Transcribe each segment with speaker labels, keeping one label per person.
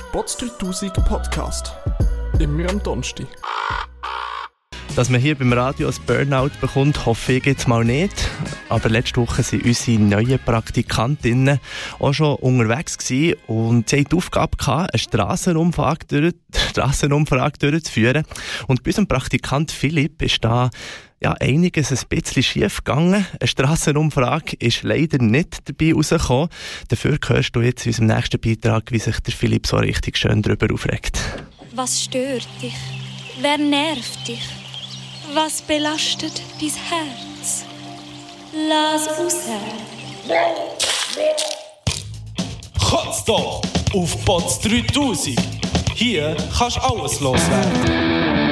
Speaker 1: Bots 3000 Podcast. Immer am Donnerstag.
Speaker 2: Dass man hier beim Radio ein Burnout bekommt, hoffe ich jetzt mal nicht. Aber letzte Woche waren unsere neuen Praktikantinnen auch schon unterwegs gewesen und sie hatten die Aufgabe gehabt, eine Strassenumfrage durchzuführen. Und bei unserem Praktikant Philipp ist da einiges ein bisschen schief gegangen. Eine Strassenumfrage ist leider nicht dabei rausgekommen. Dafür hörst du jetzt in unserem nächsten Beitrag, wie sich der Philipp so richtig schön darüber aufregt.
Speaker 3: Was stört dich? Wer nervt dich? Was belastet dein Herz? Lass aus.
Speaker 4: Kotz doch auf Bots 3000. Hier kannst du alles loswerden.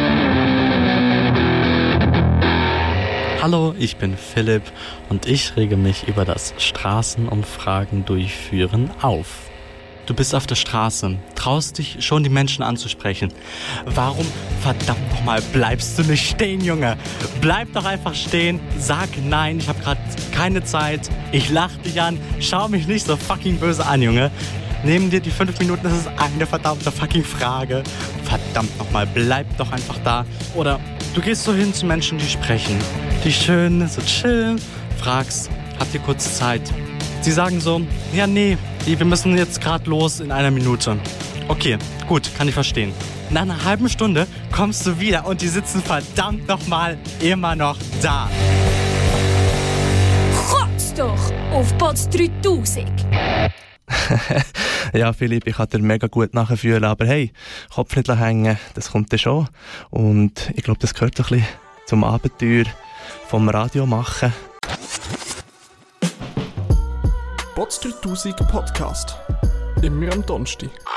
Speaker 5: Hallo, ich bin Philipp und ich rege mich über das Straßenumfragen durchführen auf. Du bist auf der Straße, traust dich schon die Menschen anzusprechen. Warum, verdammt nochmal, bleibst du nicht stehen, Junge? Bleib doch einfach stehen, sag nein, ich habe gerade keine Zeit, ich lach dich an, schau mich nicht so fucking böse an, Junge. Nehmen dir die 5 Minuten, das ist eine verdammte fucking Frage. Verdammt nochmal, bleib doch einfach da. Oder du gehst so hin zu Menschen, die sprechen, die schön so chillen, fragst, habt ihr kurz Zeit? Sie sagen so, ja nee, wir müssen jetzt gerade los in 1 Minute. Okay, gut, kann ich verstehen. Nach einer halben Stunde kommst du wieder und die sitzen verdammt nochmal immer noch da.
Speaker 3: Kotz doch auf Bots 3000.
Speaker 2: Ja, Philipp, ich kann dir mega gut nachfühlen, aber hey, Kopf nicht hängen, das kommt dann schon. Und ich glaube, das gehört ein bisschen zum Abenteuer vom Radio machen.
Speaker 1: Bots 3000 Podcast. Immer am Donnerstag.